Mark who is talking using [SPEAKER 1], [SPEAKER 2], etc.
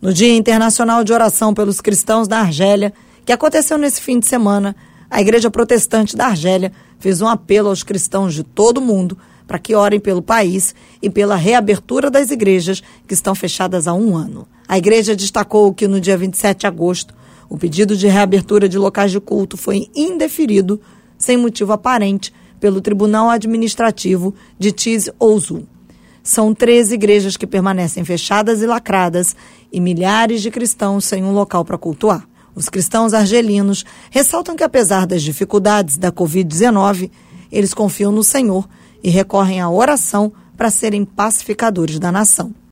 [SPEAKER 1] No Dia Internacional de Oração pelos Cristãos da Argélia, que aconteceu nesse fim de semana, a Igreja Protestante da Argélia fez um apelo aos cristãos de todo o mundo para que orem pelo país e pela reabertura das igrejas que estão fechadas há 1 ano. A igreja destacou que no dia 27 de agosto, o pedido de reabertura de locais de culto foi indeferido, sem motivo aparente, pelo Tribunal Administrativo de Tizi Ouzou. São 13 igrejas que permanecem fechadas e lacradas e milhares de cristãos sem um local para cultuar. Os cristãos argelinos ressaltam que, apesar das dificuldades da Covid-19, eles confiam no Senhor e recorrem à oração para serem pacificadores da nação.